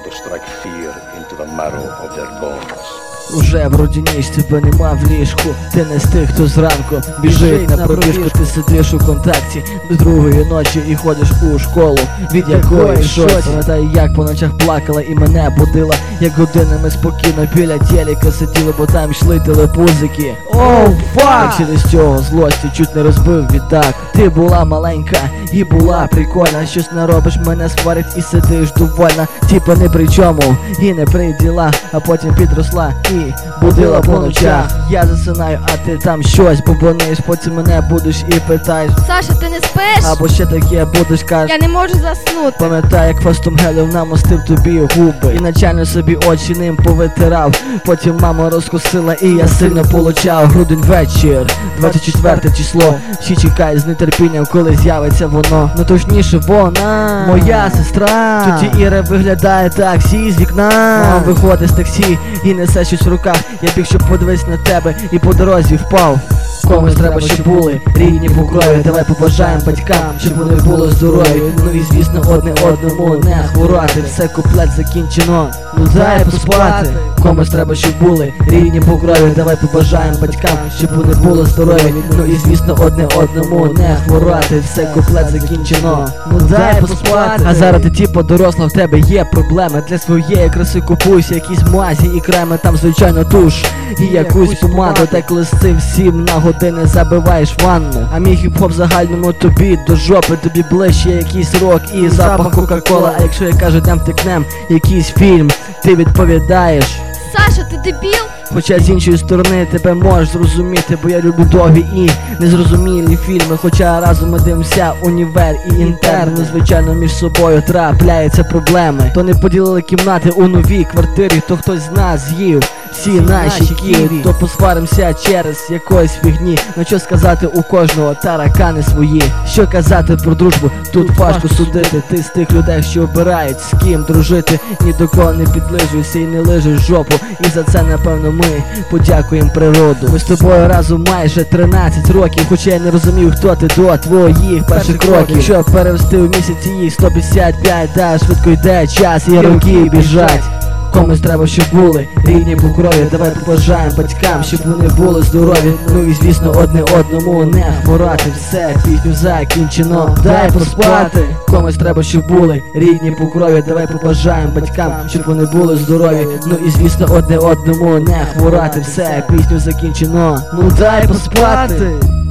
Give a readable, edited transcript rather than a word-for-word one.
to strike fear into the marrow of their bones. Уже вроді ніч, тебе нема в ліжку. Ти не з тих, хто зранку біжить на пробіжку. Ти сидиш у контакті до другої ночі і ходиш у школу, від якої щось. Пам'ятаю, як по ночах плакала і мене будила, як годинами спокійно біля телека сиділи, бо там йшли телепузики. Оу, фак! Через цього злості чуть не розбив відтак. Ти була маленька і була прикольна. Щось не робиш, мене сварить і сидиш довольна. Типа не при чому і не при ділах. А потім підросла і будила по ночах. Я засинаю, а ти там щось бубониш. Потім мене будеш і питаєш: Саша, ти не спиш? або ще таке будеш кажеш: Я не можу заснути. пам'ятаю, як фастом гелем намостив тобі губи і начально собі очі ним повитирав. Потім мама розкусила і я сильно получав. Грудень вечір, 24 число. Всі чекають з нетерпінням, коли з'явиться воно. Ну точніше вона, моя сестра. Тоді Іра виглядає таксі з вікна. Мама виходить з таксі і несе щось в руках. Я біг, щоб подивитися на тебе, і по дорозі впав. Комусь треба, щоб були рідні по крові. Давай побажаємо батькам, щоб вони були здорові. Ну і звісно одне одному не хворати. Все, куплет закінчено, ну дай поспати. Комусь треба, щоб були рідні по крові. Давай побажаємо батькам, щоб вони були здорові. Ну і звісно одне одному не хворати. Все, куплет закінчено, ну дай поспати. А зараз ти типу доросла, в тебе є проблеми. Для своєї краси купуйся якісь мазі і креми. Там звичайно душ і якусь помаду. Та коли з цим всім на години забиваєш ванну. А мій хіп-хоп в загальному тобі до жопи. Тобі ближче якийсь рок і запах кока-кола. А якщо я кажу, дам втекнем якийсь фільм, ти відповідаєш: Саша, ти дебіл? Хоча з іншої сторони тебе можеш зрозуміти, бо я люблю довгі і незрозумілі фільми. Хоча разом ми дивимося універ і інтерн. Звичайно між собою трапляються проблеми. То не поділили кімнати у новій квартирі, то хтось з нас з'їв всі наші ківі, то посваримося через якоїсь фігні. Ну що сказати, у кожного таракани свої. Що казати про дружбу, тут важко судити. Ти з тих людей, що обирають з ким дружити. Ні до кого не підлижуйся і не лижеш жопу. І за це напевно ми подякуємо природу. Ми з тобою разом майже 13 років. Хоча я не розумів, хто ти до твоїх перших кроків. Що перевести в місяці їх 155, да, швидко йде час і роки біжать. Комусь треба, щоб були рідні по крові. Давай побажаємо батькам, щоб вони були здорові. Ну і звісно одне одному не хворати. Все, пісню закінчено, дай поспати. Комусь треба, щоб були рідні по крові. Давай побажаємо батькам, щоб вони були здорові. Ну і звісно одне одному не хворати. Все, пісню закінчено, ну дай поспати.